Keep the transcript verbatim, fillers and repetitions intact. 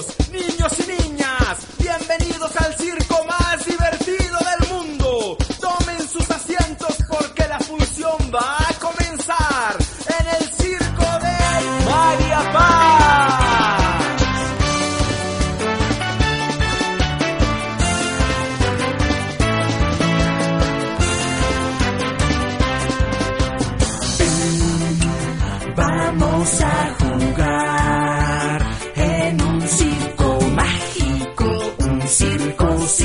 Caballeros, niños y niñas, bienvenidos al circo más divertido del mundo. Tomen sus asientos porque la función va a comenzar en el circo de María Paz. Vamos a jugar.